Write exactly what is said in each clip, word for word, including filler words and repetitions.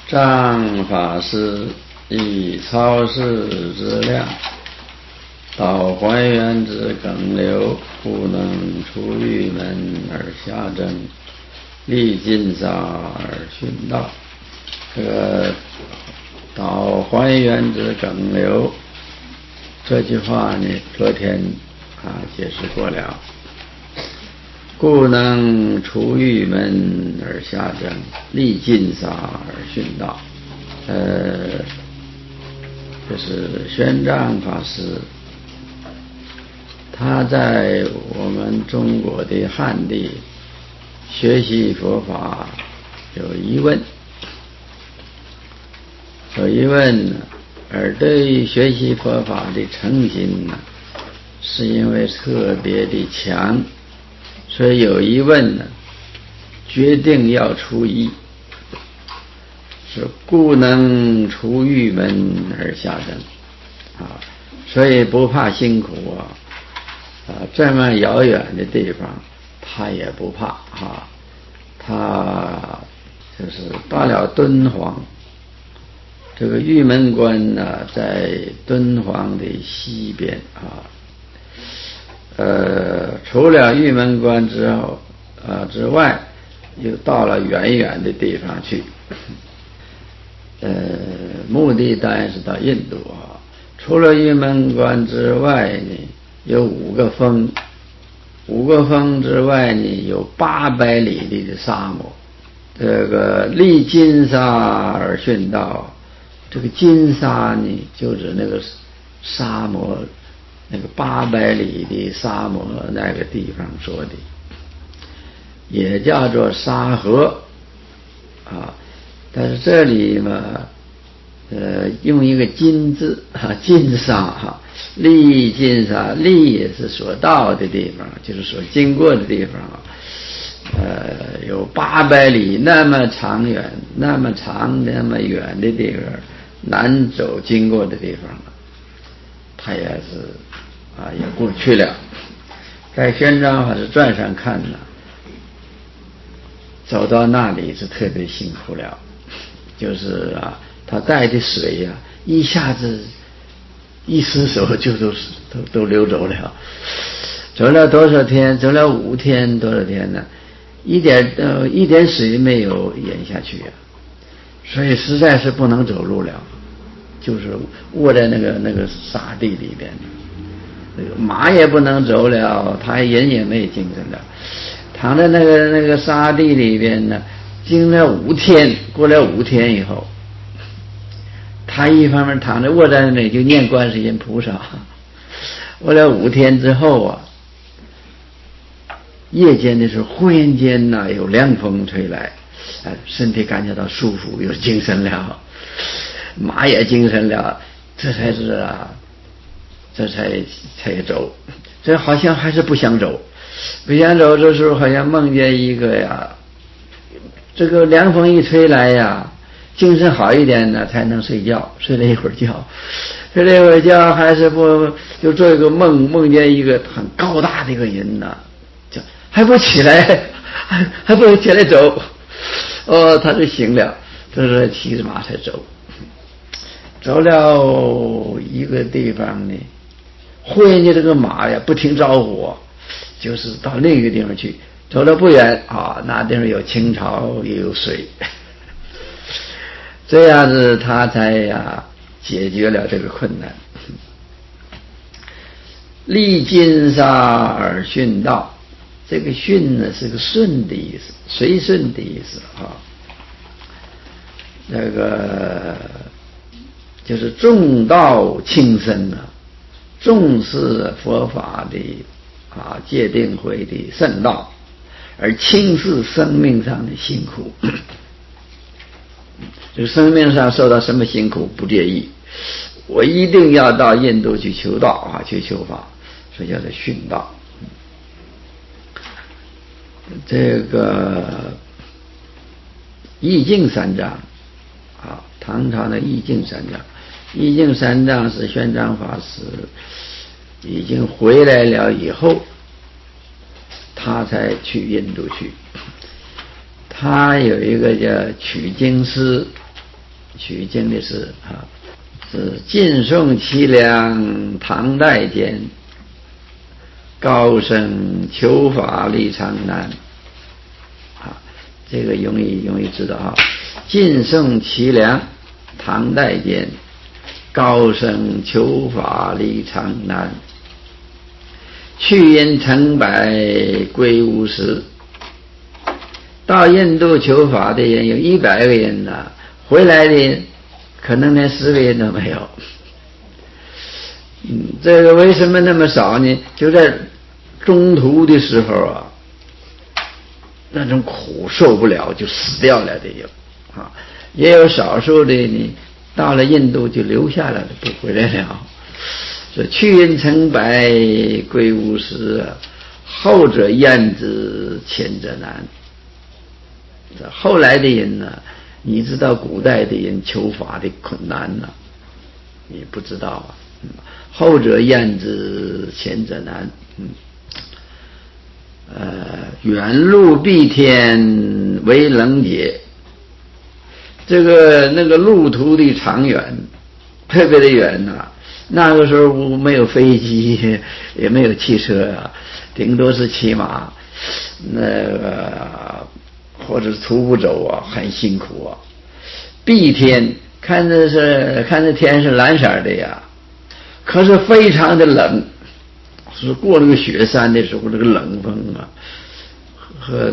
张法师以超世之量导还原之梗流，故能出郁闷而下正，历尽杀而殉道。这个导还原之梗流这句话呢，昨天啊解释过了。故能出郁闷而下正，历尽杀而殉道。呃，这是玄奘法师，他在我们中国的汉地学习佛法有疑问，有疑问，而对于学习佛法的诚心呢，是因为特别的强。所以有疑问呢，决定要出一，是故能出郁闷而下正啊，所以不怕辛苦啊，啊这么遥远的地方他也不怕啊，他就是到了敦煌，这个玉门关呢在敦煌的西边啊。呃，除了玉门关之后，呃之外，又到了远远的地方去。呃，目的当然是到印度啊。除了玉门关之外呢，有五个峰，五个峰之外呢，有八百里地的沙漠。这个历金沙而殉道，这个金沙呢，就指那个沙漠。那个八百里的沙漠那个地方说的，也叫做沙河啊，但是这里嘛，呃，用一个金字啊，金沙哈，历金沙，历也是所到的地方，就是所经过的地方啊，呃，有八百里那么长远、那么长、那么远的地方，难走经过的地方，他也是。啊，也过去了。在玄奘法师传上看呢，走到那里是特别辛苦了，就是啊，他带的水呀、啊，一下子一失手就都都都流走了。走了多少天？走了五天多少天呢？一点呃一点水没有咽下去呀、啊，所以实在是不能走路了，就是卧在那个那个沙地里边。马也不能走了，他人也没精神了，躺在那个那个沙地里边呢，经了五天，过了五天以后，他一方面躺着卧在那里就念观世音菩萨，过了五天之后啊，夜间的时候忽然间呢、啊、有凉风吹来，哎，身体感觉到舒服，有精神了，马也精神了，这才是啊。这才才走，这好像还是不想走，不想走的时候好像梦见一个呀，这个凉风一吹来呀，精神好一点呢才能睡觉，睡了一会儿觉，睡了一会儿觉还是不就做一个梦，梦见一个很高大的一个人呢，就还不起来，还还不起来走，哦，他就醒了，这是骑着马才走，走了一个地方呢。忽然间这个马呀不停招呼，就是到另一个地方去，走了不远啊，那地方有青草也有水，这样子他才呀解决了这个困难。历金沙而殉道，这个殉呢是个顺的意思，随顺的意思啊。那个就是重道轻身啊。重视佛法的啊戒定慧的圣道，而轻视生命上的辛苦。就生命上受到什么辛苦不介意，我一定要到印度去求道啊，去求法，所以叫做殉道。这个义净三藏啊，唐朝的义净三藏。义净三藏是玄奘法师已经回来了以后，他才去印度去。他有一个叫取经师取经的是啊，是晋宋齐梁唐代间，高僧求法历长难啊，这个容易容易知道啊。晋宋齐梁唐代间，高僧求法历长难，去因成百归无十。到印度求法的人有一百个人呢、啊，回来的可能连十个人都没有。嗯，这个为什么那么少呢？就在中途的时候啊，那种苦受不了就死掉了的有啊，也有少数的呢，到了印度就留下来了，不回来了。说去因成百归无十啊，后者厌之，前者难。后来的人呢，你知道古代的人求法的困难呢、啊，你不知道啊。嗯、后者厌之，前者难。嗯，呃，远路避天为冷解。这个那个路途的长远，特别的远呐、啊。那个时候没有飞机，也没有汽车啊，顶多是骑马，那个或者徒步走啊，很辛苦啊。碧天看着是看着天是蓝色的呀，可是非常的冷，是过那个雪山的时候，那个冷风啊，和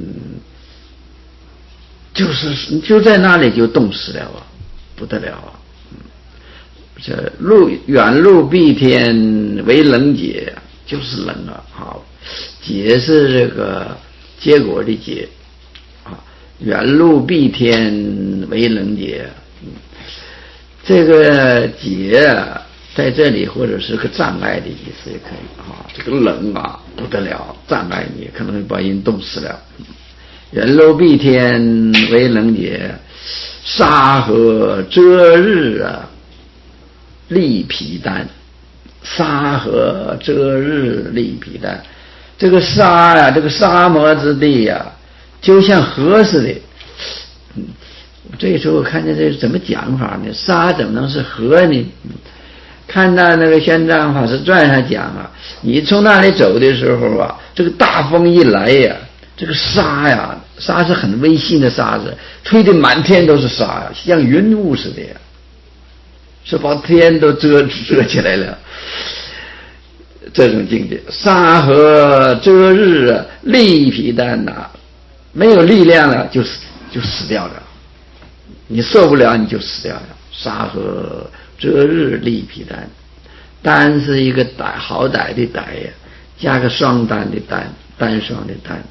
就是就在那里就冻死了啊，不得了啊。这路远路避天为冷解，就是冷啊。好，解是这个结果的解啊，远路避天为冷解。这个解啊，在这里或者是个障碍的意思也可以啊。这个冷啊不得了，障碍你可能会把人冻死了。远路避天为冷解，沙河遮日啊，利皮丹。沙河遮日利皮丹，这个沙呀、啊，这个沙漠之地呀、啊，就像河似的。嗯，这时候我看见这怎么讲法呢？沙怎么能是河呢？看到那个玄奘法师传上讲啊，你从那里走的时候啊，这个大风一来呀、啊，这个沙呀，沙是很微细的沙子，吹得满天都是沙呀，像云雾似的呀。是把天都遮遮起来了，这种境界。沙河遮日啊，利皮丹呐、啊，没有力量了，就死就死掉了。你受不了，你就死掉了。沙河遮日利皮丹，丹是一个歹好歹的歹呀，加个双单的单，单双的单。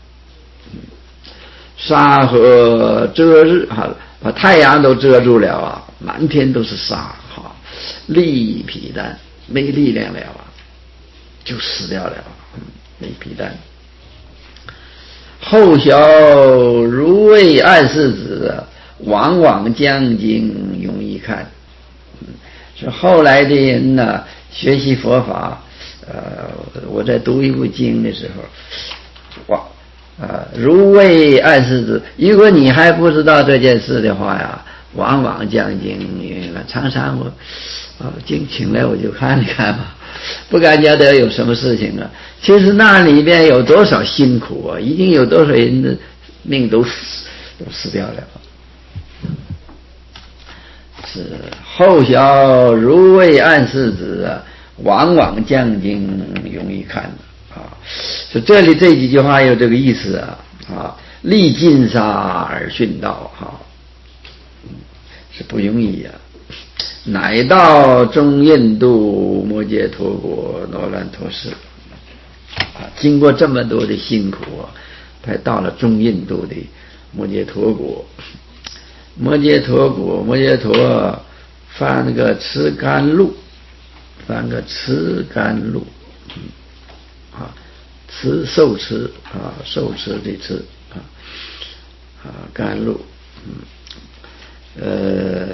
沙河遮日，好了，把太阳都遮住了啊，满天都是沙，哈，利皮丹没力量了啊，就死掉了，利皮丹。后小如为暗示子，往往将经容易看。是后来的人呢，学习佛法，呃，我在读一部经的时候，哇。啊，如为暗示之，如果你还不知道这件事的话呀，往往将经，常常我啊经请来我就看一看吧，不感觉得有什么事情啊。其实那里边有多少辛苦啊，已经有多少人的命都死都死掉了。是后小如为暗示之啊，往往将经容易看啊，所以这里这几句话有这个意思啊啊，历尽沙而殉道哈，是不容易呀、啊。乃到中印度摩揭陀国罗兰陀寺啊，经过这么多的辛苦啊，才到了中印度的摩揭陀国。摩揭陀国，摩揭陀翻个持甘露，翻个持甘露。啊，持受持啊，受持的持啊啊，甘露，嗯，呃，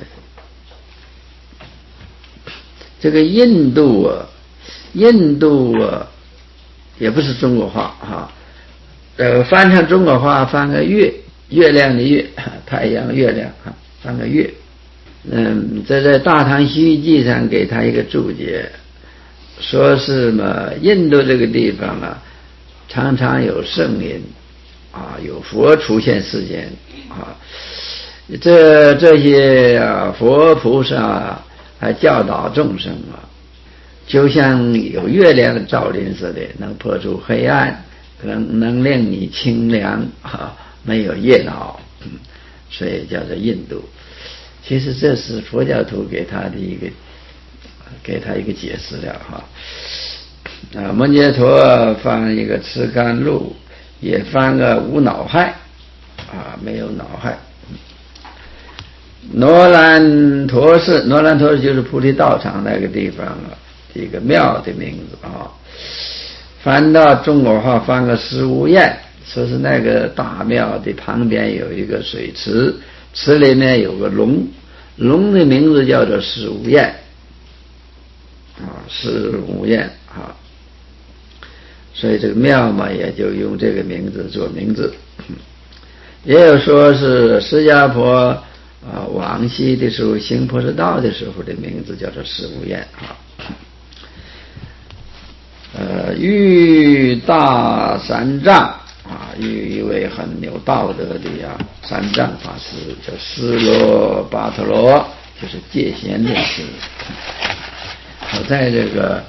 这个印度啊，印度啊，也不是中国话啊，呃，翻成中国话翻个月，月亮的月，太阳月亮啊， 三个月。嗯，这在《大唐西域记》上给他一个注解，说是嘛，印度这个地方啊，常常有圣人啊，有佛出现世间啊，这这些啊佛菩萨啊，还教导众生啊，就像有月亮照临似的，能破除黑暗，能能令你清凉啊，没有业恼，所以叫做印度。其实这是佛教徒给他的一个给他一个解释了哈。啊，摩羯陀翻一个持甘露，也翻个无恼害啊，没有恼害。罗兰陀寺，罗兰陀寺就是菩提道场那个地方啊，这个庙的名字啊。翻到中国话翻个石无焰，说是那个大庙的旁边有一个水池，池里面有个龙，龙的名字叫做石无焰啊，石无焰啊，所以这个庙嘛，也就用这个名字做名字。也有说是释迦佛啊往昔的时候行菩萨道的时候的名字叫做石无焰啊。呃，玉大三藏啊，有一位很有道德的呀三藏法师，叫斯罗巴特罗，就是戒贤的师。我在这个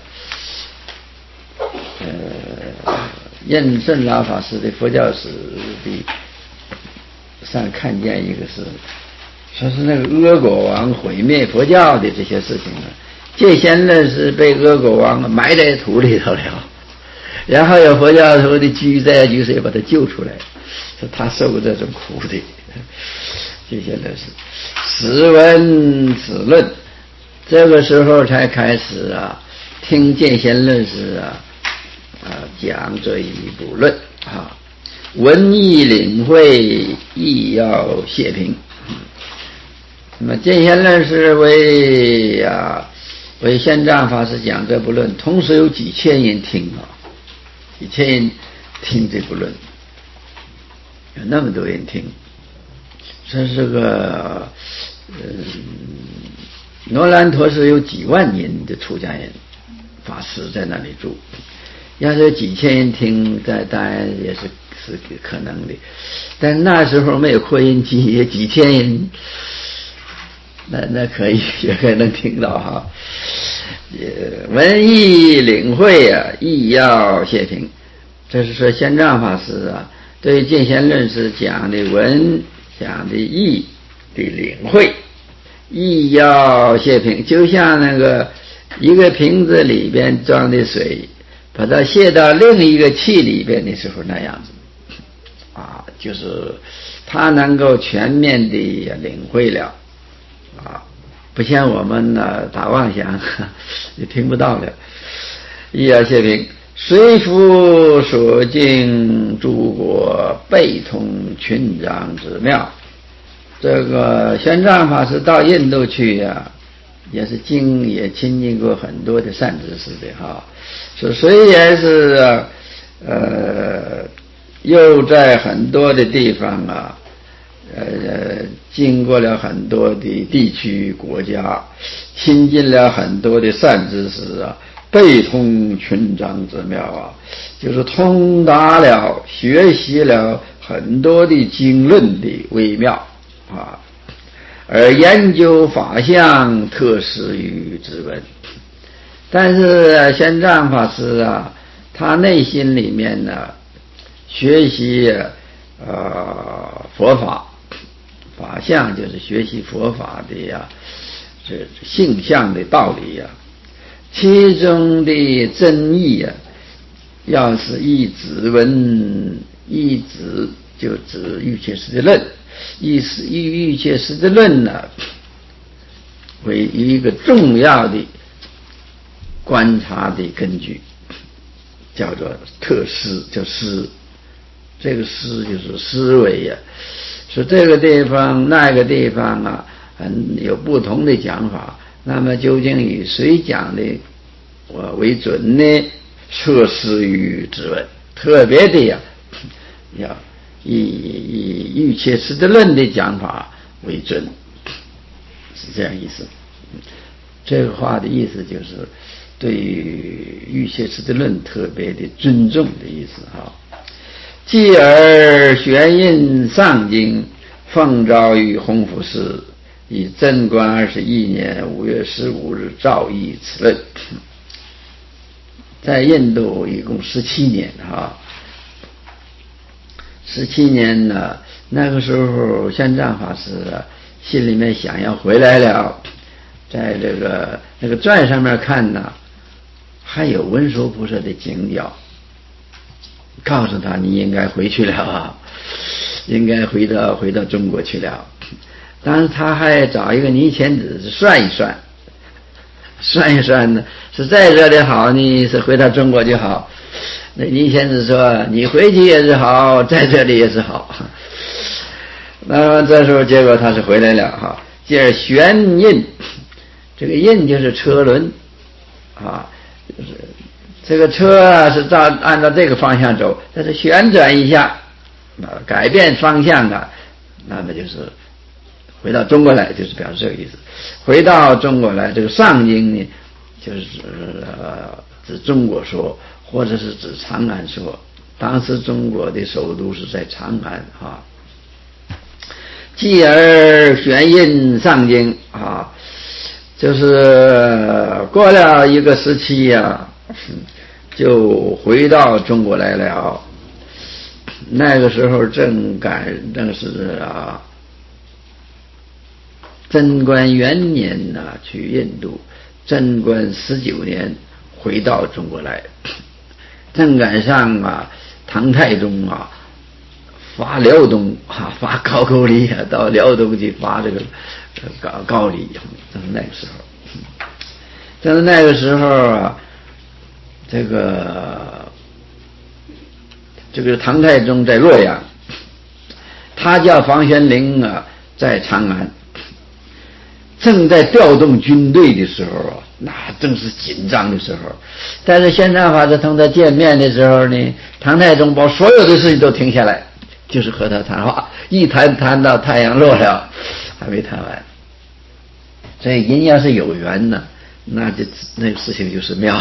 呃印顺老法师的佛教史的上看见一个是，说是那个阿果王毁灭佛教的这些事情啊，戒贤呢是被阿果王埋在土里头了，然后有佛教徒的居灾居水把他救出来，说他受过这种苦的。戒贤呢是时闻此论，这个时候才开始啊听戒贤论师啊啊讲这一部论啊，文艺领会亦要谢评。那么戒贤论师为啊为玄奘法师讲这部论，同时有几千人听啊，几千人听这部论，有那么多人听，这是个嗯，罗兰陀寺有几万人的出家人法师在那里住，要是有几千人听，这当然也是是可能的，但那时候没有扩音机，也几千人，那那可以也可能听到哈。文艺领会啊，亦要谢评。这是说玄奘法师啊，对戒贤论师讲的文，讲的义的领会，亦要谢评，就像那个一个瓶子里边装的水，把它卸到另一个器里边的时候那样子啊，就是他能够全面的领会了啊，不像我们呢打妄想也听不到了。亦要谢评，随夫所经诸国，备通群长之妙。这个玄奘法师到印度去呀、啊，也是经也亲近过很多的善知识的哈。说虽然是呃，又在很多的地方啊，呃，经过了很多的地区国家，亲近了很多的善知识啊，备通群长之妙啊，就是通达了学习了很多的经论的微妙啊，而研究法相特施于之文。但是玄奘法师啊，他内心里面呢，学习呃佛法，法相就是学习佛法的呀，这性相的道理呀，其中的真义啊，要是一指文，一指就指欲切实的论，意思以欲切实的论呢，为一个重要的观察的根据，叫做特思，叫思。这个思就是思维呀、啊，说这个地方那个地方啊，很有不同的讲法，那么究竟以谁讲的我为准呢？特思于之问，特别的呀，要以以欲切实的论的讲法为准是这样意思。这个话的意思就是对于玉切持的论特别的尊重的意思哈。继而玄印上京，奉诏于弘福寺，以贞观二十一年五月十五日诏议此论。在印度一共十七年哈，十七年呢，那个时候玄奘法师啊，心里面想要回来了，在这个那个传上面看呢，还有文殊菩萨的警教，告诉他你应该回去了啊，应该回到回到中国去了。当时他还找一个尼乾子算一算，算一算呢，是在这里好呢，是回到中国就好。那尼乾子说你回去也是好，在这里也是好。那么这时候结果他是回来了哈。接着旋印，这个印就是车轮啊，就是这个车啊是照按照这个方向走，但是旋转一下啊，改变方向的，那么就是回到中国来，就是表示这个意思。回到中国来，这个上京呢，就是呃指中国说，或者是指长安说。当时中国的首都是在长安啊。继而玄印上京啊，就是过了一个时期呀、啊，就回到中国来了。那个时候正赶正是啊，贞观元年呐、啊，去印度，贞观十九年回到中国来，正赶上啊，唐太宗啊发辽东啊，发高句丽啊，到辽东去发这个高高丽，正是那个时候。正是那个时候啊，这个这个唐太宗在洛阳，他叫房玄龄啊在长安，正在调动军队的时候啊，那正是紧张的时候。但是玄奘法师同他见面的时候呢，唐太宗把所有的事情都停下来，就是和他谈话，一谈谈到太阳落了，还没谈完。所以人要是有缘呢，那就那个事情就是妙。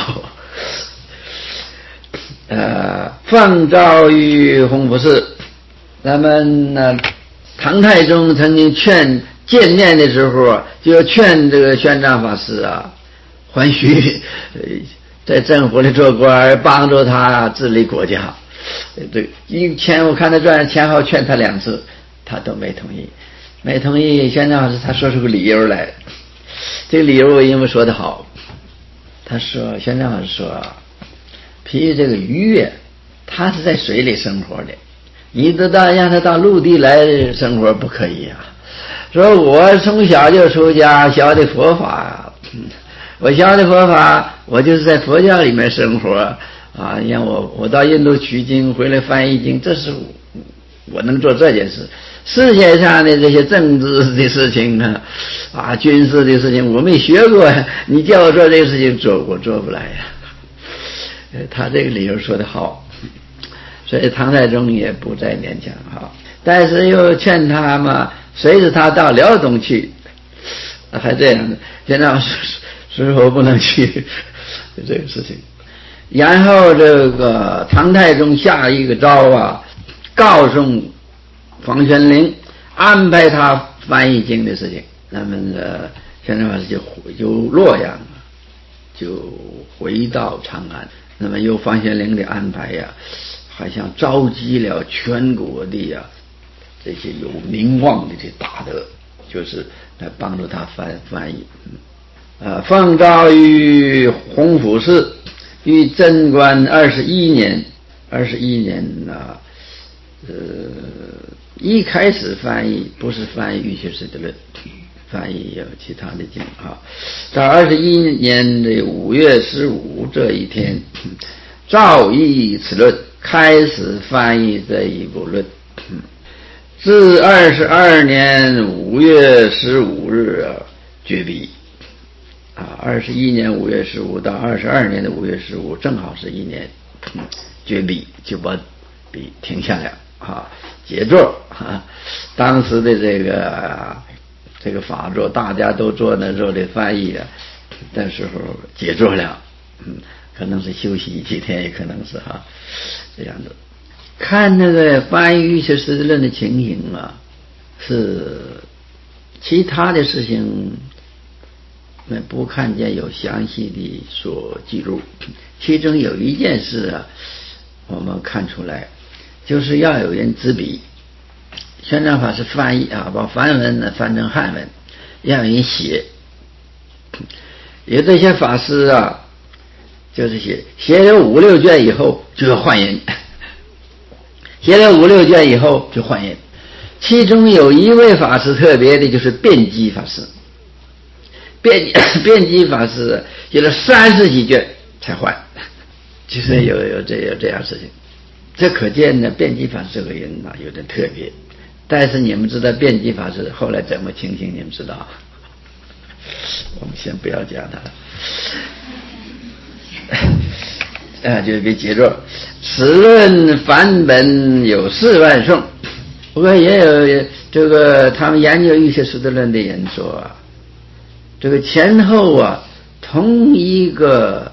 呃，奉诏于弘福寺，咱们呢，唐太宗曾经劝见面的时候啊，就要劝这个玄奘法师啊，还须在政府里做官，帮助他治理国家。对，因前我看他传前后劝他两次，他都没同意，没同意。玄奘法师他说出个理由来，这个理由我因为说得好，他说玄奘法师说，譬如这个鱼啊，它是在水里生活的，你得到让它到陆地来生活不可以啊。说我从小就出家，学的佛法，我学的佛法，我就是在佛教里面生活啊。你看我我到印度取经回来翻译经，这是我能做这件事。世界上的这些政治的事情啊，啊军事的事情我没学过，你叫我做这个事情做我做不来呀、啊。他这个理由说得好，所以唐太宗也不再勉强哈，但是又劝他嘛，随着他到辽东去，还这样的，现在师傅不能去这个事情。然后这个唐太宗下一个诏啊，告诉房玄龄安排他翻译经的事情。那么呃，玄奘法师就由洛阳就回到长安。那么由房玄龄的安排呀、啊，好像召集了全国的呀、啊、这些有名望的这大德，就是来帮助他翻翻译。呃，奉诏于弘福寺，于贞观二十一年，二十一年啊，呃，一开始翻译不是翻译玉学士的论，翻译有其他的经啊。到二十一年的五月十五这一天，诏议此论，开始翻译这一部论。自二十二年五月十五日啊绝笔。啊，二十一年五月十五到二十二年的五月十五，正好是一年，绝笔就把笔停下来啊，结作啊。当时的这个这个法座大家都做那肉的翻译啊，那时候解座了，嗯，可能是休息几天，也可能是哈这样的。看那个翻译预学识字论的情形啊，是其他的事情那不看见有详细的所记录，其中有一件事啊，我们看出来，就是要有人执笔。宣传法是翻译啊，把梵文呢翻成汉文，要有人写。有这些法师啊，就是写写了五六卷以后就要换人，写了五六卷以后就换人。其中有一位法师特别的，就是辩机法师。辩辩机法师写了三十几卷才换，就是有有这有这样事情。这可见呢，辩机法师这个人啊有点特别。但是你们知道辩机法师后来怎么情形？你们知道？我们先不要讲他了。啊，就别记住，此论梵本有四万颂。不过也有这个他们研究预学识字论的人说啊，这个前后啊，同一个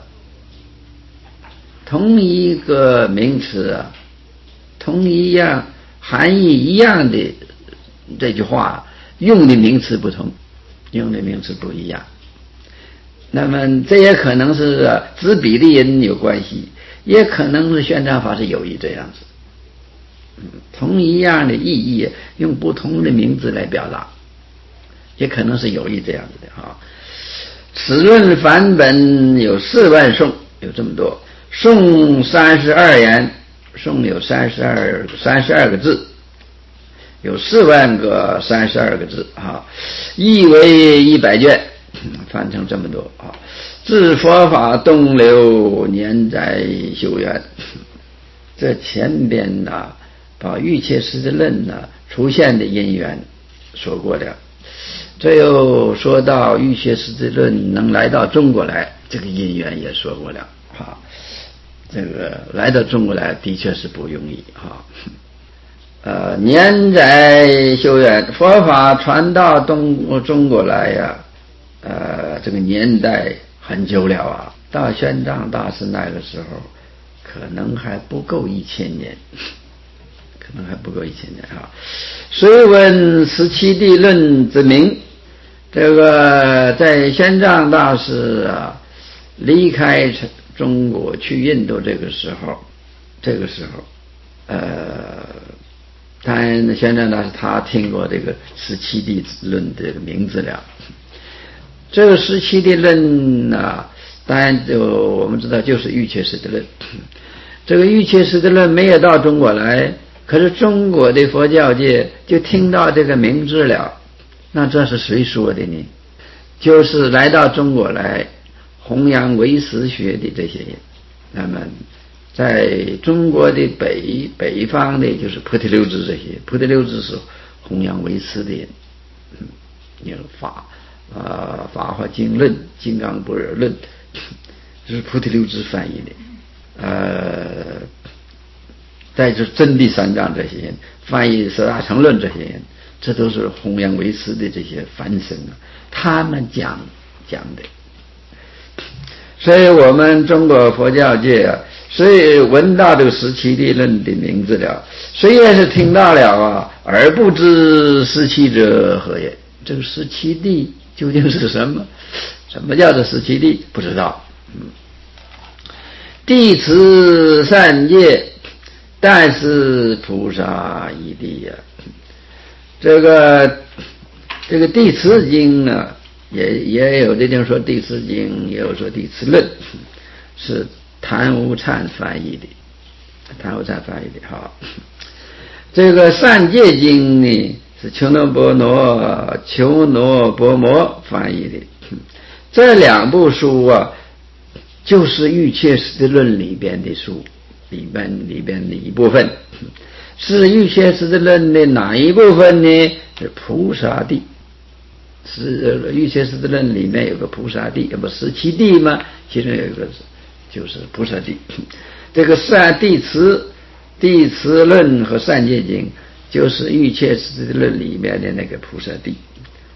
同一个名词啊，同一样含义一样的这句话，用的名词不同，用的名词不一样。那么这也可能是执笔的人有关系，也可能是宣传法是有意这样子。同一样的意义用不同的名字来表达，也可能是有意这样子的啊。此论梵本有四万颂，有这么多颂，三十二言，颂有三十二三十二个字，有四万个三十二个字啊，译为一百卷，翻成这么多啊。自佛法东流，年载修缘。这前边呢、啊，把预切识字论呢出现的因缘说过了。这又说到预学识字论能来到中国来，这个因缘也说过了啊。这个来到中国来的确是不容易啊。呃，年载修缘，佛法传到东中国来呀、啊，呃，这个年代很久了啊。到玄奘大师那个时候，可能还不够一千年。可能还不够一千年啊！虽闻十七地论之名，这个在玄奘大师啊离开中国去印度这个时候，这个时候，呃，当然玄奘大师他听过这个十七地论这个名字了。这个十七地论啊，当然就我们知道就是预切识字论。这个预切识字论没有到中国来。可是中国的佛教界就听到这个名字了，那这是谁说的呢？就是来到中国来弘扬唯识学的这些人。那么在中国的北北方的就是菩提流支这些，菩提流支是弘扬唯识的人，嗯，有法啊、呃、法华经论、金刚般若论，这是菩提流支翻译的，呃。再就是真谛三藏这些人，翻译十大乘论这些人，这都是弘扬唯识的这些梵僧啊，他们讲讲的。所以我们中国佛教界啊，所以闻到这个十七地论的名字了，虽然是听到了啊，而不知十七者何也。这个十七地究竟是什么？什么叫做十七地？不知道。嗯，地持三界。但是菩萨一地呀、啊，这个这个地持经呢，也也有的人说地持经，也有说地持论，是谭无灿翻译的，谭无灿翻译的哈。这个三界经呢，是丘罗波罗丘罗波摩翻译的。这两部书啊，就是预切识字论里边的书。里边里边的一部分，是预切识字论的哪一部分呢？是菩萨地。是预切识字论里面有个菩萨地，不十七地吗？其中有一个就是菩萨地。这个三地持、地持论和三界经，就是预切识字论里面的那个菩萨地。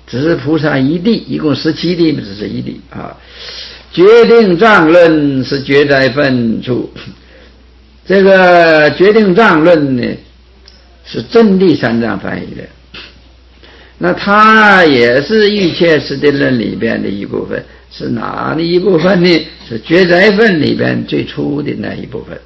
只是菩萨一地，一共十七地，只是一地啊。决定障论是觉在分处，这个决定障论呢是真谛三藏翻译的，那它也是欲切实地论里边的一部分，是哪的一部分呢？是觉在分里边最初的那一部分。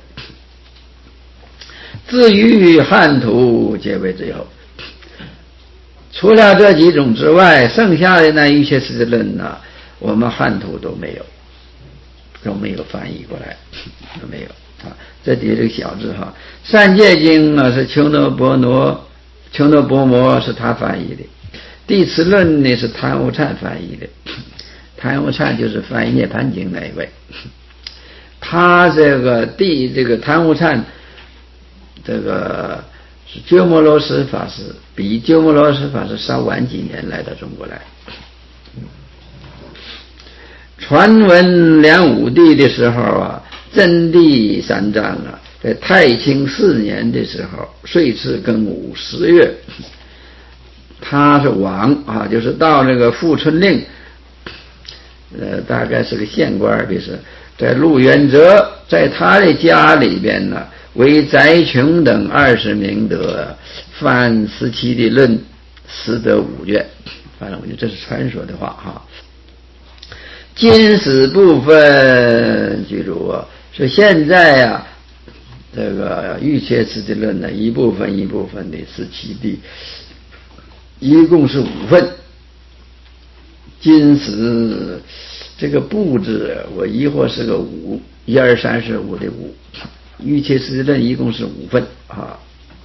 至于汉图皆为最后，除了这几种之外，剩下的那欲切实地论呢，我们汉图都没有，都没有翻译过来，都没有啊。这底下这个小字哈，三界经呢是丘诺波罗，丘诺波摩是他翻译的，地持论呢是贪无忏翻译的，贪无忏就是翻译涅盘经那一位，他这个地这个贪无忏，这个是鸠摩罗什法师，比鸠摩罗什法师稍晚几年来到中国来。传闻梁武帝的时候啊，真谛三藏啊，在太清四年的时候，岁次庚午十月，他是往啊，就是到那个富春令，呃，大概是个县官，比是在陆元泽，在他的家里边呢，为翟琼等二十名得翻十七的论，实得五卷。反正我觉得这是传说的话哈。经史部分记住啊，是现在啊，这个欲切实地论呢，一部分一部分的十七地，一共是五份。经史这个部字，我疑惑是个五，一二三四五的五。欲切实地论一共是五份啊，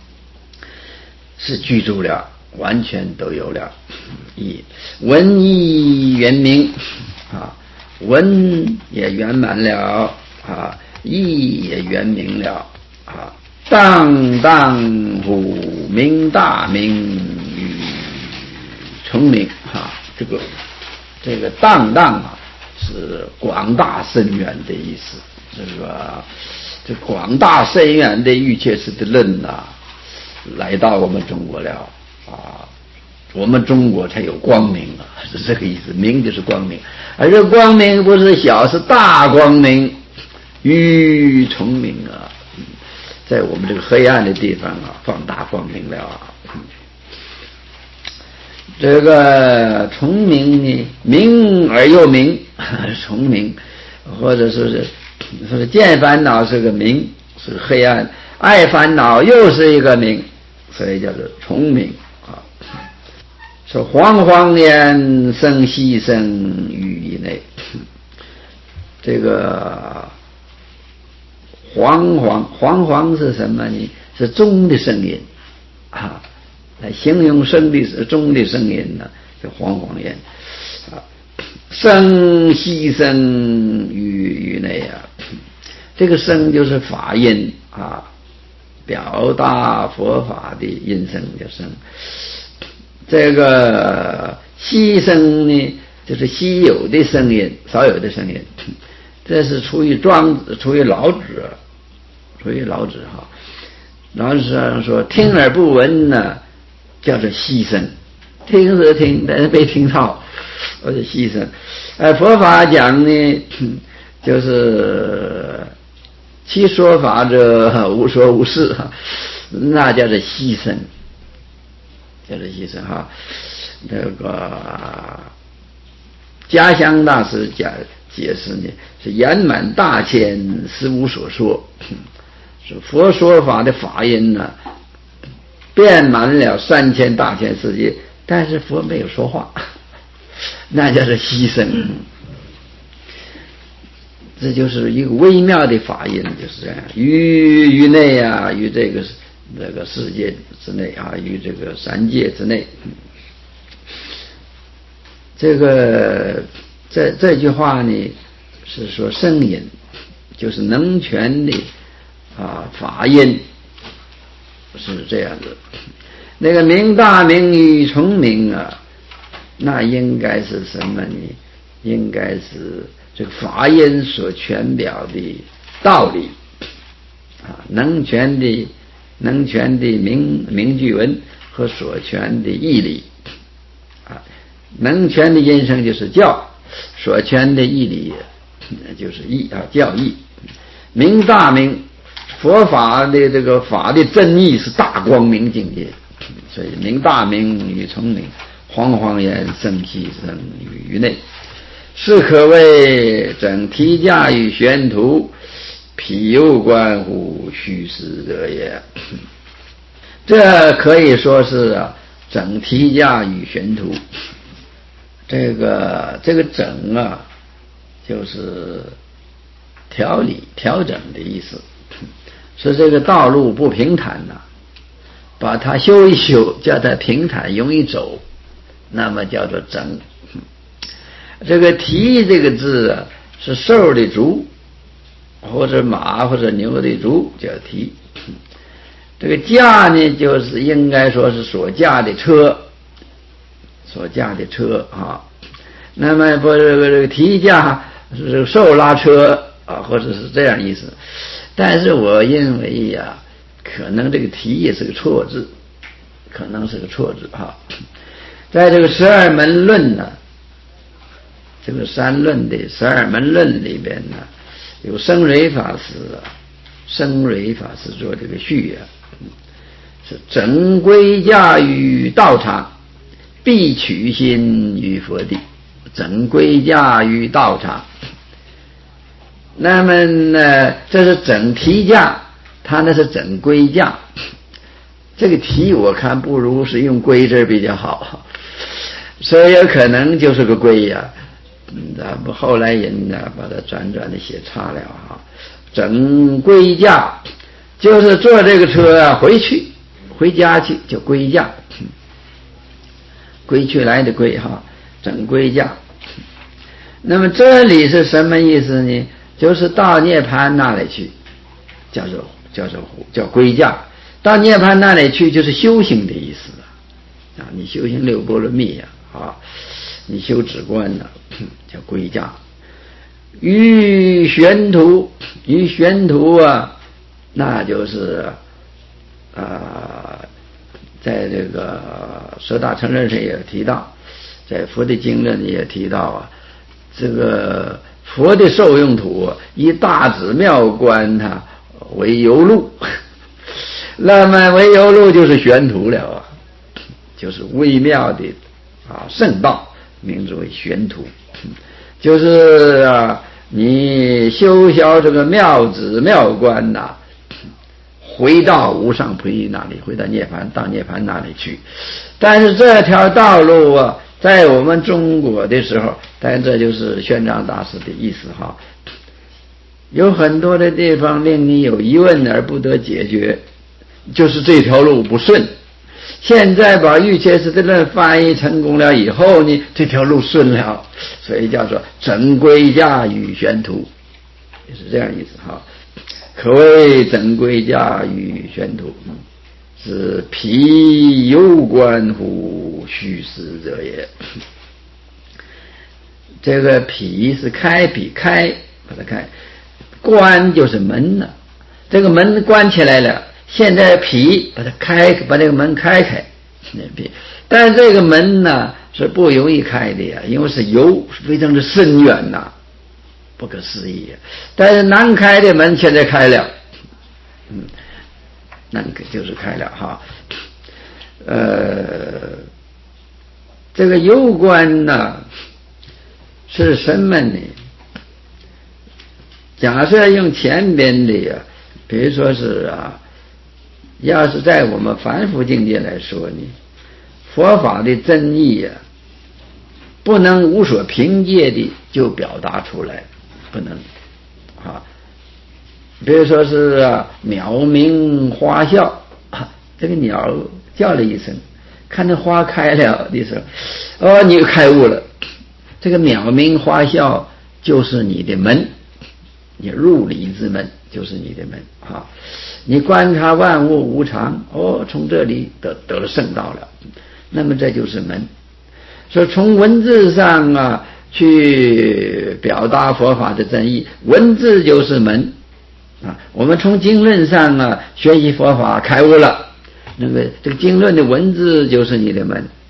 是具足了，完全都有了。一文义圆明啊，文也圆满了啊，义也圆明了啊，荡荡乎明大明与崇明啊，这个这个荡荡啊是广大深远的意思。这个这广大深远的欲切实地论呐，来到我们中国了啊，我们中国才有光明啊，是这个意思。明就是光明，而这光明不是小，是大光明，与崇明啊，在我们这个黑暗的地方啊，放大光明了啊。这个崇明呢，明而又明，崇明，或者说是说是见烦恼是个明，是黑暗；爱烦恼又是一个明，所以叫做崇明啊。说煌煌焉生息生于以内，这个煌煌煌煌是什么呢？是钟的声音啊，来形容声的钟的声音呢，叫煌煌焉啊。生息生于于内啊，这个声就是法音啊，表达佛法的音声叫声。这个息声呢，就是稀有的声音，少有的声音。这是出于庄子，出于老子，出于老子哈。老子上说，听而不闻呢，叫做息声。听是听，但是没听到，或者息声。呃，佛法讲呢，就是其说法者无说无事，那叫做息声，叫做息声哈。那个家乡大师讲解释呢，是圆满大千，实无所说。是佛说法的法音呢，遍满了三千大千世界，但是佛没有说话，那叫做息声。这就是一个微妙的法音，就是这样，于于内啊，于这个这个世界之内啊，于这个三界之内。这个这这句话呢，是说声音，就是能全的啊法音，是这样的。那个明大明与崇明啊，那应该是什么呢？应该是这个法音所全表的道理啊，能全的能全的明明句文和所全的义理啊， 能全的音声就是教，所全的义理就是义啊，教义。明大明，佛法的这个法的真义是大光明境界，所以明大明与聪明，煌煌言生息生于内，是可谓整体驾与玄途，譬有关乎虚实者也。这可以说是啊，整体驾与玄途。这个这个整啊，就是调理调整的意思，是这个道路不平坦呐、啊，把它修一修，叫它平坦容易走，那么叫做整。这个蹄这个字啊，是兽的足，或者马或者牛的足叫蹄。这个驾呢，就是应该说是所驾的车，所驾的车啊。那么不这个这个蹄驾是兽拉车啊，或者是这样意思。但是我认为呀、啊，可能这个蹄也是个错字，可能是个错字哈。在这个十二门论呢，这个三论的十二门论里边呢，有生蕊法师啊，生蕊法师做这个序啊，是整归驾于道场，必取心于佛地。整归驾于道场，那么呢，这是整蹄驾，它那是整归驾。这个蹄我看不如是用归字比较好，所以有可能就是个归呀、啊。嗯，后来人呢把它转转的写差了哈。整归驾就是坐这个车啊回去，回家去就归驾，归去来的归哈，整归驾。那么这里是什么意思呢？就是到涅槃那里去，叫做叫做叫归驾。到涅槃那里去就是修行的意思啊！你修行六波罗蜜呀，啊，你修止观呢，叫归驾。于玄途，于玄途啊，那就是啊，在这个十大乘论上也提到，在佛的经论里也提到啊。这个佛的受用土以大智妙观它为游路，那么为游路就是玄途了啊，就是微妙的啊圣道，名字为玄途，就是啊你修销这个妙智妙观呐、啊，回到无上菩提那里，回到涅槃，到涅槃那里去。但是这条道路啊，在我们中国的时候，但这就是玄奘大师的意思哈。有很多的地方令你有疑问而不得解决，就是这条路不顺。现在把瑜伽师的论翻译成功了以后呢，这条路顺了，所以叫做整归驾于玄途，也是这样意思哈。可谓整归驾于玄途，是譬有关乎虚实者也。这个譬是开辟，开把它开，关就是门了，这个门关起来了，现在譬把它开，把这个门开开。但是这个门呢是不容易开的呀，因为是由非常的深远呐、啊，不可思议。但是难开的门现在开了，嗯，那就是开了哈。呃，这个攸关呢是什么呢？假设用前边的呀，比如说是啊，要是在我们凡夫境界来说呢，佛法的真义呀、啊，不能无所凭借的就表达出来，不能啊。比如说是啊，鸟鸣花笑，啊，这个鸟叫了一声，看那花开了的时候，哦，你开悟了。这个鸟鸣花笑就是你的门，你入理之门就是你的门啊。你观察万物无常，哦，从这里得得了圣道了，那么这就是门。所以从文字上啊去表达佛法的真义，文字就是门啊。我们从经论上啊学习佛法开悟了，那么这个经论的文字就是你的门。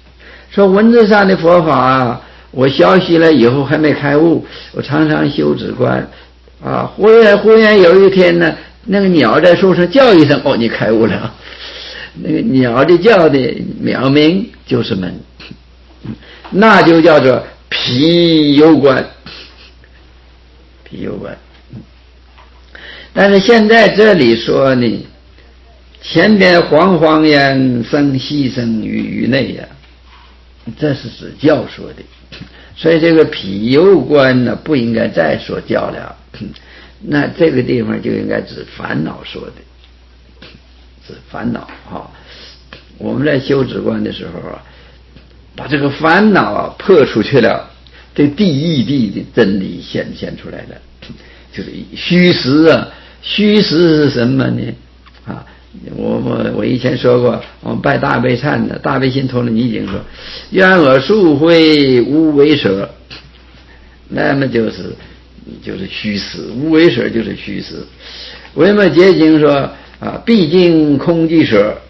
说文字上的佛法啊，我学习了以后还没开悟，我常常修止观啊，忽然忽然有一天呢，那个鸟在树上叫一声，哦，你开悟了。那个鸟的叫的鸟鸣就是门，那就叫做毗游观，毗游观。但是现在这里说呢，前边煌煌言生息生于于内呀，这是指教说的，所以这个毗游观呢不应该再说教了，那这个地方就应该指烦恼说的，指烦恼啊。我们在修止观的时候啊，把这个烦恼啊破出去了，这第一地的真理显现出来了，就是虚实啊。虚实是什么呢？啊，我我我以前说过，我们拜大悲忏的大悲心陀罗尼经说，愿我速会无为舍，那么就是就是虚实，无为舍就是虚实。维摩诘经说啊，毕竟空寂舍。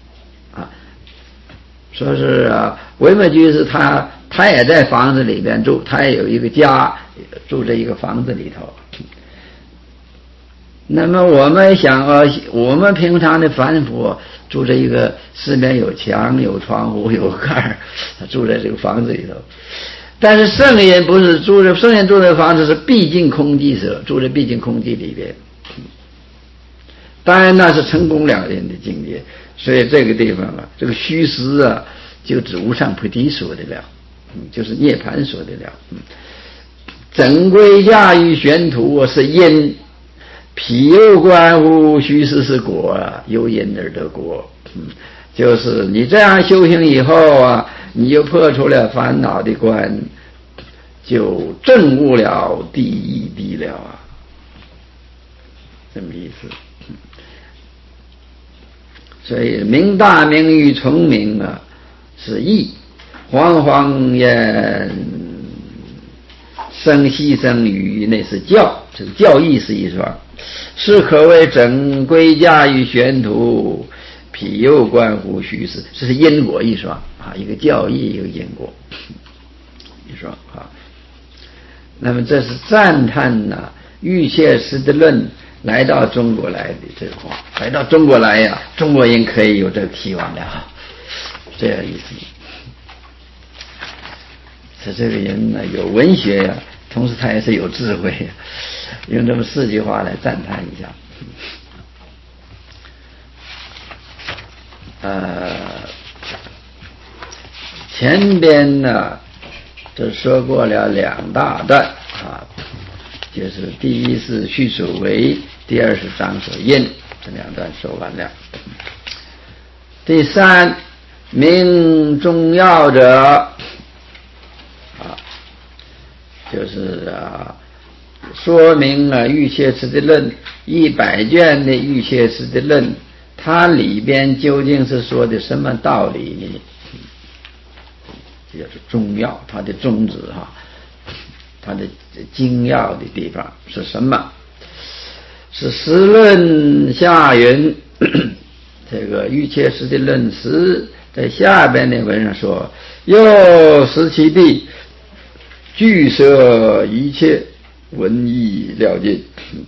说是啊，维摩诘是他，他也在房子里边住，他也有一个家，住在一个房子里头。那么我们想啊，我们平常的凡夫住在一个四面有墙、有窗户、有盖，住在这个房子里头。但是圣人不是住在，圣人住的房子是毕竟空寂舍，住在毕竟空寂里边。当然那是成功了人的境界，所以这个地方啊，这个虚实啊，就指无上菩提说的了，嗯，就是涅槃说的了。嗯，整归驾驭玄途是因，毗游观乎虚实是果啊，由因而得果。嗯，就是你这样修行以后啊，你就破除了烦恼的关，就证悟了第一地了啊，这么意思。所以明大明与聪明啊是义，煌煌言生息生于那是教，这个教义是一双，是可谓整归驾驭玄途，毗游观乎虚实，这是因果一双啊，一个教义一个因果一双啊。那么这是赞叹呐、啊，玉切师的论来到中国来的这个话，来到中国来呀、啊，中国人可以有这个希望的哈，这样意思。是这个人呢有文学呀、啊，同时他也是有智慧、啊，用这么四句话来赞叹一下。呃，前边呢，这说过了两大段啊。就是第一是序所为，第二是章所印，这两段说完了。第三，明重要者啊，就是啊，说明了玉切师的论，一百卷的玉切师的论，它里边究竟是说的什么道理呢？这就是重要，它的宗旨哈。它的精要的地方是什么？是实论下云，这个玉切师的论实在下边的文上说，又十七地具摄一切文义了尽。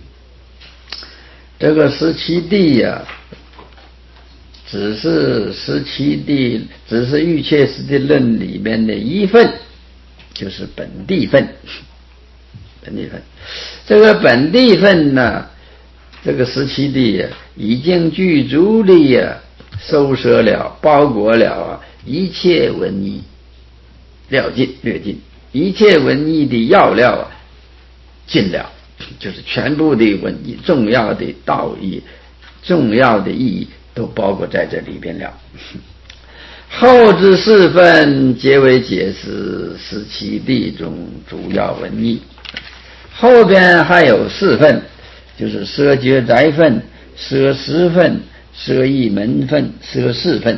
这个十七地呀、啊，只是十七地，只是玉切师的论里面的一份。就是本地分，本地分，这个本地分呢，这个十七地呀，已经具足的呀，收摄了、包裹了啊一切文义，了尽、略尽，一切文义的要料啊，尽了，就是全部的文义、重要的道义、重要的意义都包括在这里边了。后之四分皆为解释十七地中主要文义，后边还有四分，就是摄觉宅分、摄十分、摄义门分、摄事分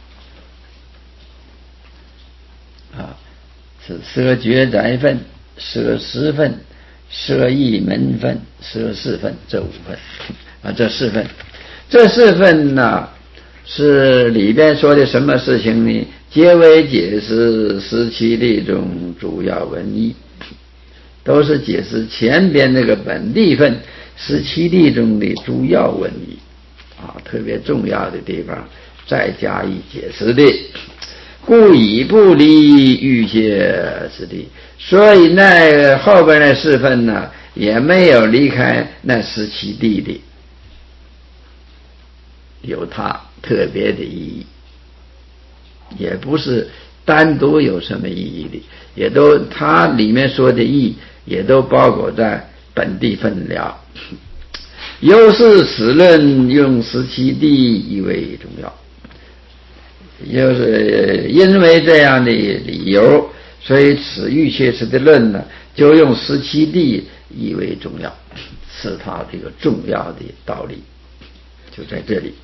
啊，是摄觉宅分、摄十分、摄义门分、摄事分这五分啊，这四分，这四分呢， 是里边说的什么事情呢？皆为解释十七例中主要文义，都是解释前边那个本地分十七例中的主要文义啊，特别重要的地方再加以解释的。故以不离欲界之地，所以那后边的四分呢，也没有离开那十七地的，有它特别的意义，也不是单独有什么意义的，也都它里面说的意义也都包括在本地分了。又是此论用十七地以为重要，就是因为这样的理由，所以此欲切持的论呢，就用十七地以为重要，是它这个重要的道理，就在这里。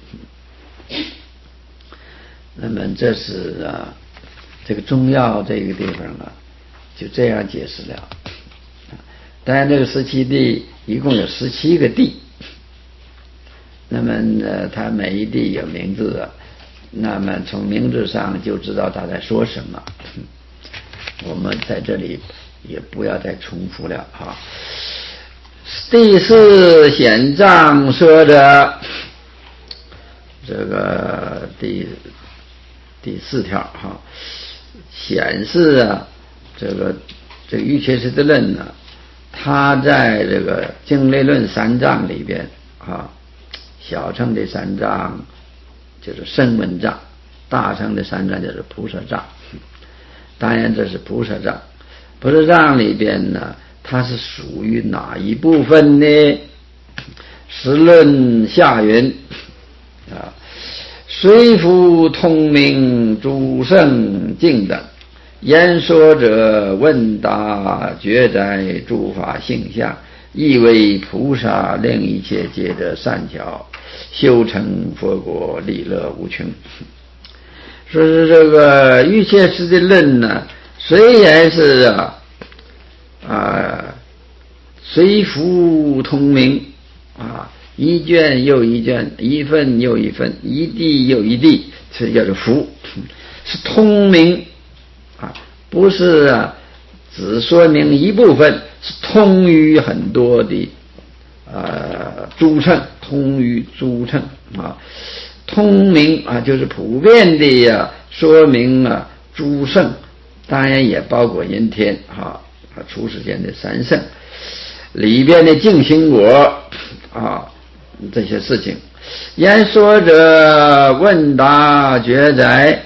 那么这是啊，这个中药这个地方啊，就这样解释了。当然，这个十七地一共有十七个地，那么呢，它每一地有名字啊，那么从名字上就知道他在说什么。我们在这里也不要再重复了哈。第四显藏说的这个第第四条哈，显示啊，这个这个欲切持的论呢，他在这个经类论三藏里边啊，小乘的三藏就是声闻藏，大乘的三藏就是菩萨藏。当然这是菩萨藏，菩萨藏里边呢，它是属于哪一部分呢？实论下云啊，虽复通明诸圣境等，言说者问答觉哉诸法性相，亦为菩萨令一切皆得善巧，修成佛国，利乐无穷。说是这个欲切持的论呢，虽然是啊啊虽复通明啊，一卷又一卷，一份又一份，一地又一地，这叫做符，是通明啊，不是啊只说明一部分，是通于很多的呃诸乘，通于诸乘啊。通明啊，就是普遍的呀、啊，说明啊诸圣，当然也包括人天啊，出世间的三圣里边的净心果啊，这些事情。言说者问答觉哉，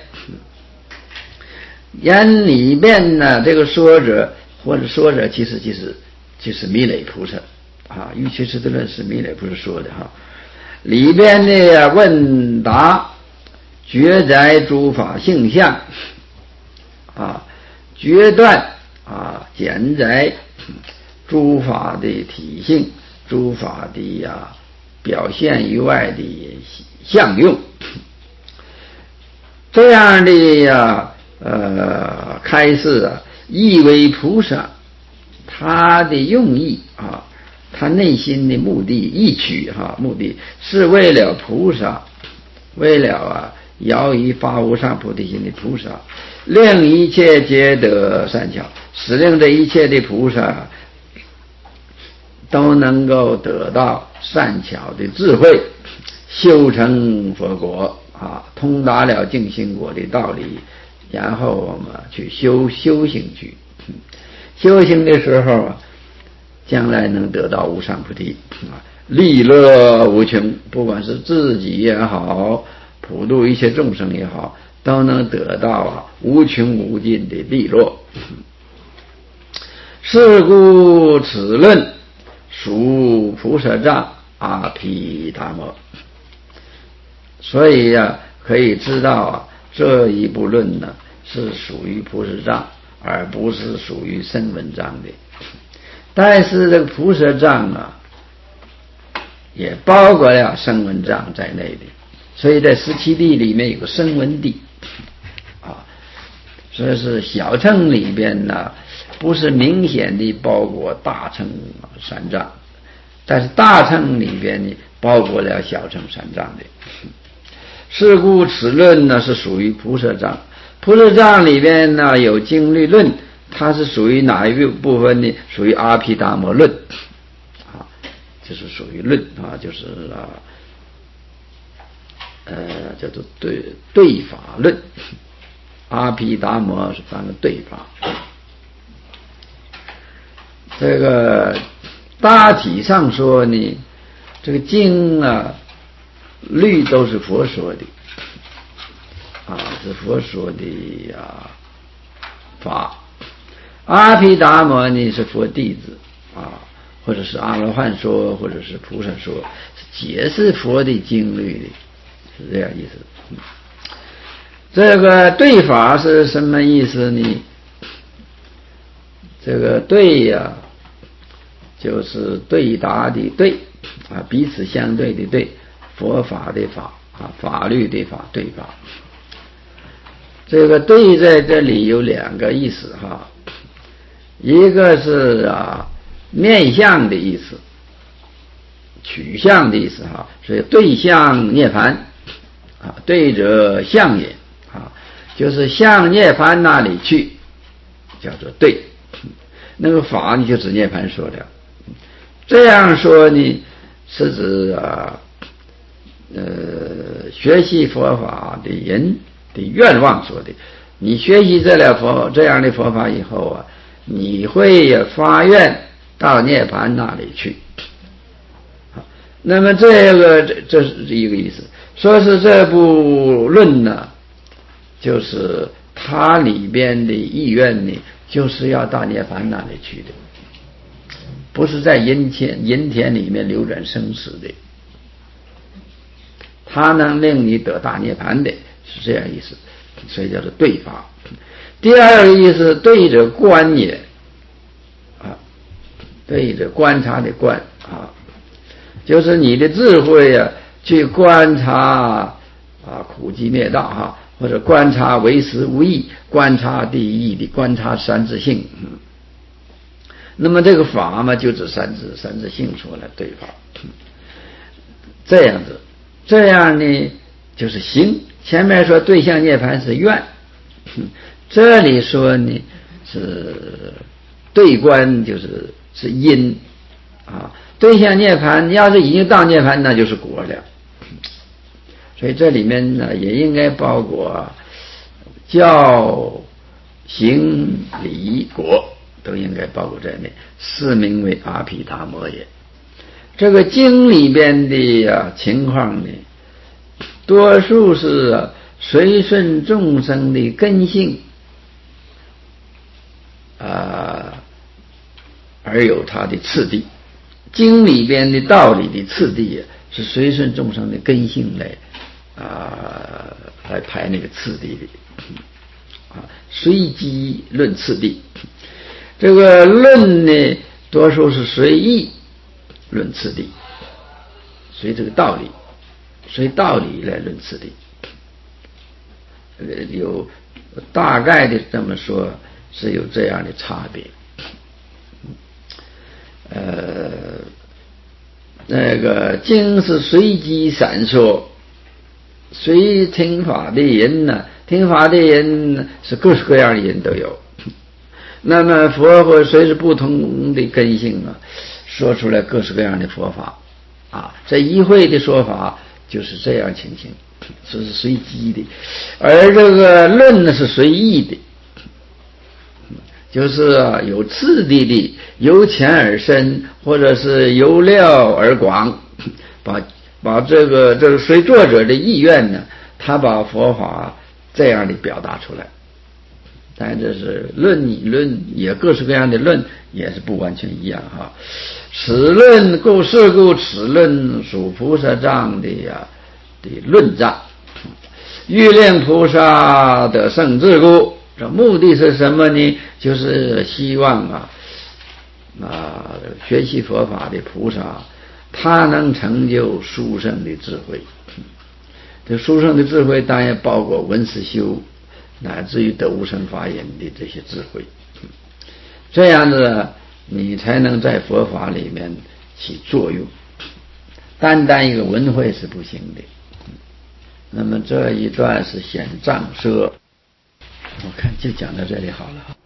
言里边呢，这个说者或者说者，其实其实就是弥勒菩萨啊，欲切持的论是弥勒菩萨说的哈。里边的问答觉哉诸法性相啊，决断啊简哉诸法的体性，诸法的呀、啊、表现于外的相用，这样的呀呃开示啊，意为菩萨他的用意啊，他内心的目的意取哈，目的是为了菩萨，为了啊摇以发无上菩提心的菩萨，令一切皆得善巧，使令这一切的菩萨都能够得到善巧的智慧，修成佛国啊，通达了净心果的道理，然后我们去修修行去，修行的时候啊，将来能得到无上菩提啊，利乐无穷，不管是自己也好，普度一切众生也好，都能得到啊无穷无尽的利乐。是故此论属菩萨藏阿毗达摩。所以呀、啊，可以知道啊，这一部论呢是属于菩萨藏，而不是属于声闻藏的。但是这个菩萨藏啊，也包括了声闻藏在内的，所以在十七地里面有个声闻地啊，所以是小乘里边呢，不是明显的包括大乘三藏，但是大乘里边呢包括了小乘三藏的。 是故此论呢是属于菩萨藏。菩萨藏里边呢有经律论，它是属于哪一个部分呢？属于阿毗达摩论啊，就是属于论啊，就是啊呃叫做对对法论。阿毗达摩是翻个对法。这个大体上说呢，这个经啊律都是佛说的啊，是佛说的啊法。阿毗达摩呢是佛弟子啊，或者是阿罗汉说，或者是菩萨说，解释佛的经律的，是这样意思。嗯、这个对法是什么意思呢？这个对呀、啊，就是对答的对啊，彼此相对的对，佛法的法啊，法律的法，对法。这个对在这里有两个意思哈，一个是啊面向的意思，取向的意思哈，所以对向涅槃啊，对者向也啊，就是向涅槃那里去，叫做对。那个法你就指涅槃说的，这样说呢是指啊呃学习佛法的人的愿望说的。你学习这了佛这样的佛法以后啊，你会发愿到涅槃那里去。那么这个这这是一个意思，说是这部论呢，就是它里边的意愿呢，就是要到涅槃那里去的，不是在阴天阴天里面流转生死的，它能令你得大涅槃的，是这样意思，所以叫做对法。第二个意思，对着观也啊，对着观察的观啊，就是你的智慧啊，去观察啊苦集灭道哈，或者观察为实无益，观察第一义的，观察三自性。嗯，那么这个法嘛，就指三自三自性说了对法。嗯，这样子，这样呢就是行。前面说对象涅槃是愿，嗯，这里说呢是对观，就是是因啊。对象涅槃，要是已经到涅槃，那就是果了。所以这里面呢，也应该包括教、行、理、果，都应该包括在内，是名为阿毗达摩也。这个经里边的啊情况呢，多数是啊随顺众生的根性啊而有它的次第。经里边的道理的次第是随顺众生的根性来啊来排那个次第的啊，随机论次第。这个论呢，多数是随意论次第，随这个道理，随道理来论次第。呃，有大概的这么说，是有这样的差别。呃，那个经是随机闪烁，随听法的人呢，听法的人是各式各样的人都有。那么佛和随着不同的根性啊，说出来各式各样的佛法啊，这一会的说法就是这样情形，这是随机的，而这个论呢是随意的。就是啊，有次第的，由浅而深，或者是由料而广，把把这个这个随作者的意愿呢，他把佛法这样的表达出来。但这是论理论，也各式各样的论，也是不完全一样哈。此论故是故此论属菩萨藏的呀的论藏，欲令菩萨得胜智故。这目的是什么呢？就是希望啊啊学习佛法的菩萨，他能成就殊胜的智慧。这殊胜的智慧当然包括闻思修，乃至于得无生法忍的这些智慧。这样子你才能在佛法里面起作用。单单一个闻慧是不行的。 那么这一段是显藏奢，我看就讲到这里好了。